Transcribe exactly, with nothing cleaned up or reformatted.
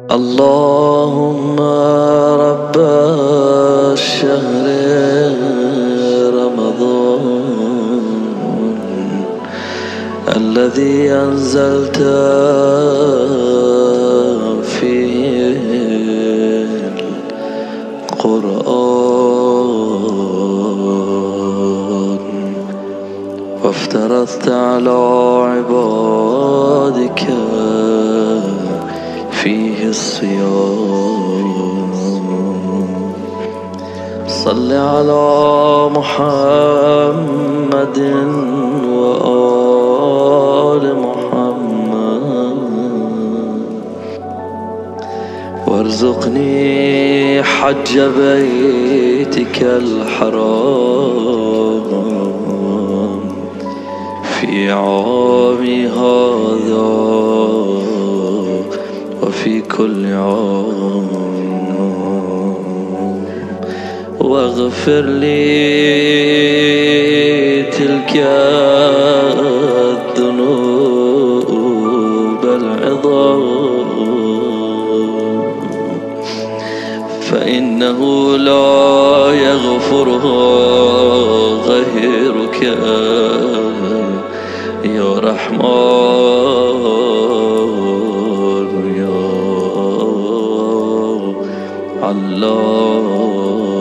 اللهم رب الشهر رمضان الذي أنزلت فيه القرآن وافترضت على عبادك فيه الصيام. صل على محمد وآل محمد وارزقني حج بيتك الحرام في عامي هذا وفي كل عام، واغفر لي تلك الذنوب العظام فإنه لا يغفرها غيرك يا رحمن يا الله.